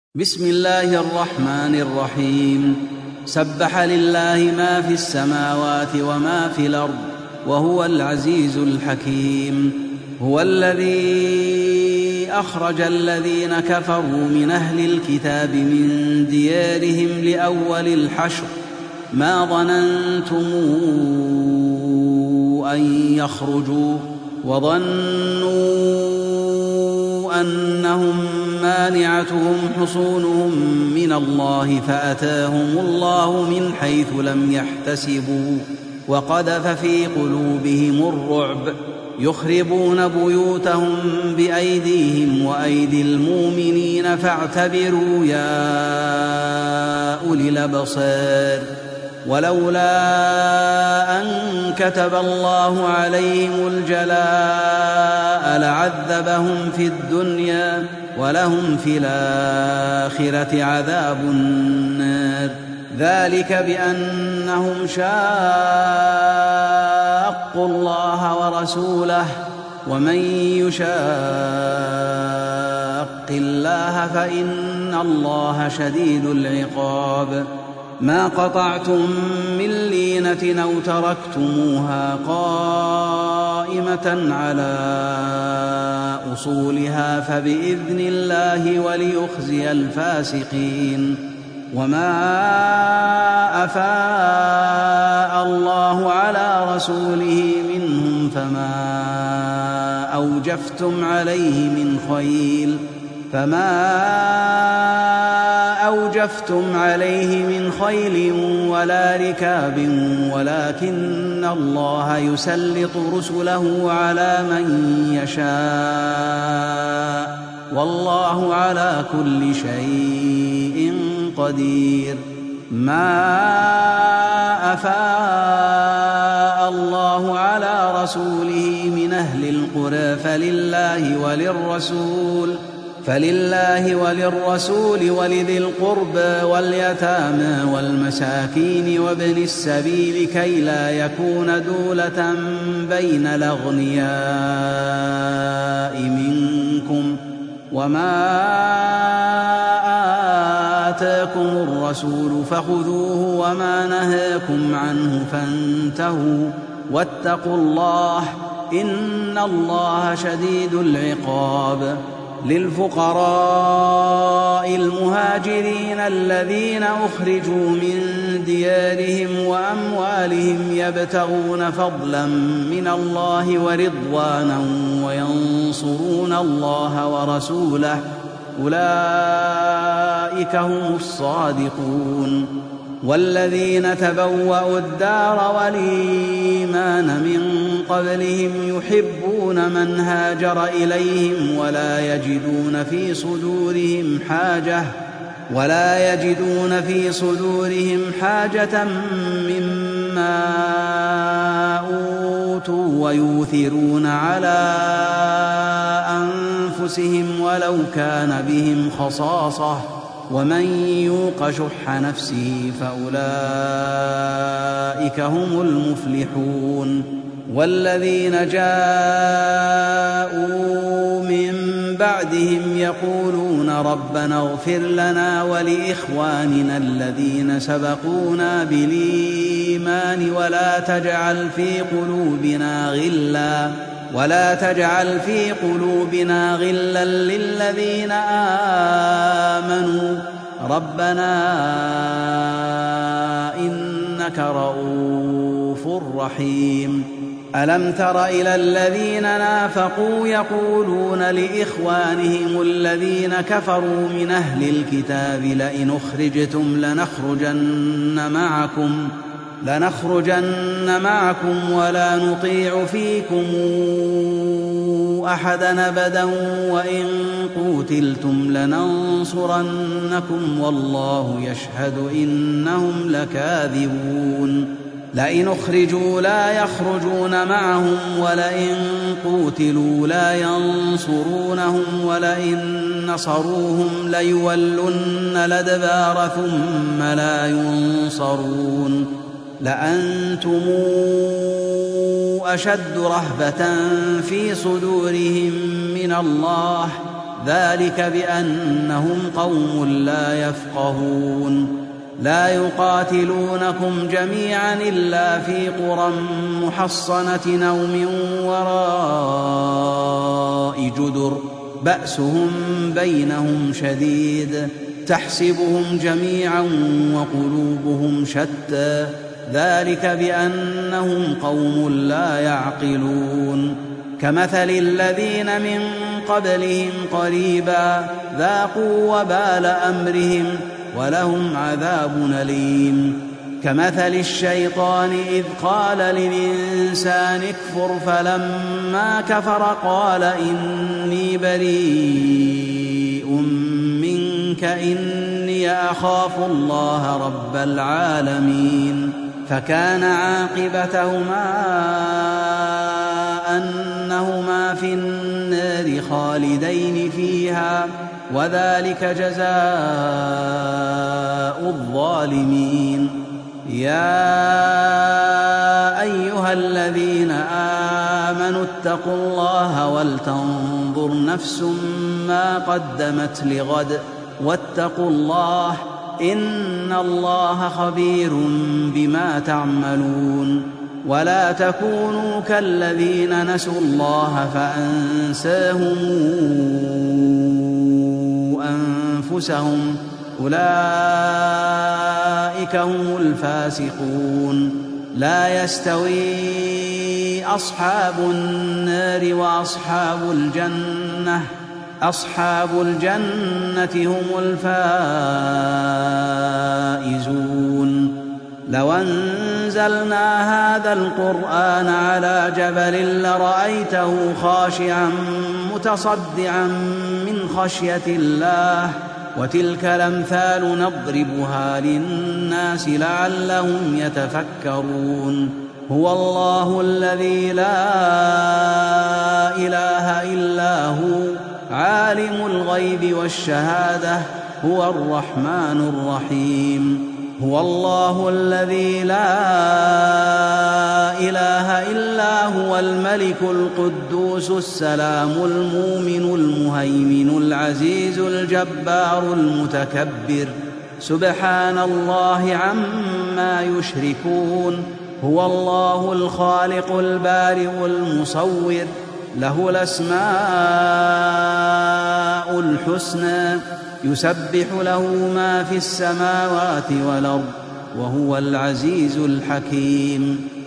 بسم الله الرحمن الرحيم. سبح لله ما في السماوات وما في الأرض وهو العزيز الحكيم. هو الذي أخرج الذين كفروا من أهل الكتاب من ديارهم لأول الحشر ما ظننتم أن يخرجوا وظنوا أنهم مانعتهم حصونهم من الله فأتاهم الله من حيث لم يحتسبوا وقذف في قلوبهم الرعب يخربون بيوتهم بأيديهم وأيدي المؤمنين فاعتبروا يا أولي الأبصار. ولولا أن كتب الله عليهم الجلاء لعذبهم في الدنيا ولهم في الآخرة عذاب النار. ذلك بأنهم شاقوا الله ورسوله ومن يشاق الله فإن الله شديد العقاب. ما قطعتم من لينة أو تركتموها قائمة على أصولها فبإذن الله وليخزي الفاسقين. وما أفاء الله على رسوله منهم فما أوجفتم عليه من خيل ولا ركاب ولكن الله يسلط رسله على من يشاء والله على كل شيء قدير. ما أفاء الله على رسوله من أهل القرى فلله وللرسول ولذي القربى واليتامى والمساكين وابن السبيل كي لا يكون دولة بين الأغنياء منكم. وما آتاكم الرسول فخذوه وما نهاكم عنه فانتهوا واتقوا الله إن الله شديد العقاب. للفقراء المهاجرين الذين أخرجوا من ديارهم وأموالهم يبتغون فضلا من الله ورضوانا وينصرون الله ورسوله أولئك هم الصادقون. والذين تبوأوا الدار والإيمان من قبلهم يحبون من هاجر إليهم ولا يجدون في صدورهم حاجة مما أوتوا ويؤثرون على أنفسهم ولو كان بهم خصاصة ومن يوق شح نفسه فأولئك هم المفلحون. والذين جاءوا من بعدهم يقولون ربنا اغفر لنا ولإخواننا الذين سبقونا بالإيمان ولا تجعل في قلوبنا غلا للذين آمنوا ربنا إنك رؤوف رحيم. ألم تر إلى الذين نافقوا يقولون لإخوانهم الذين كفروا من أهل الكتاب لئن أخرجتم لنخرجن معكم ولا نطيع فيكم أحدا أبدا وإن قوتلتم لننصرنكم والله يشهد إنهم لكاذبون. لئن أخرجوا لا يخرجون معهم ولئن قوتلوا لا ينصرونهم ولئن نصروهم ليولن الأدبار ثم لا ينصرون. لأنتم أشد رهبة في صدورهم من الله ذلك بأنهم قوم لا يفقهون لا يقاتلونكم جميعا إلا في قرى محصنة أو من وراء جدر بأسهم بينهم شديد تحسبهم جميعا وقلوبهم شتى ذلك بأنهم قوم لا يعقلون كمثل الذين من قبلهم قريبا ذاقوا وبال أمرهم ولهم عذاب أليم كمثل الشيطان إذ قال للإنسان اكفر فلما كفر قال إني بريء منك إني أخاف الله رب العالمين فكان عاقبتهما أنهما في النار خالدين فيها وذلك جزاء الظالمين يا أيها الذين آمنوا اتقوا الله ولتنظر نفس ما قدمت لغد واتقوا الله إن الله خبير بما تعملون ولا تكونوا كالذين نسوا الله فأنساهم أنفسهم أولئك هم الفاسقون لا يستوي أصحاب النار وأصحاب الجنة أصحاب الجنة هم الفائزون لو أنزلنا هذا القرآن على جبل لرأيته خاشعا متصدعا من خشية الله وتلك الأمثال نضربها للناس لعلهم يتفكرون هو الله الذي لا إله إلا هو عالم الغيب والشهادة هو الرحمن الرحيم هو الله الذي لا إله إلا هو الملك القدوس السلام المؤمن المهيمن العزيز الجبار المتكبر سبحان الله عما يشركون هو الله الخالق البارئ المصور له الأسماء الحسنى يسبح له ما في السماوات والأرض وهو العزيز الحكيم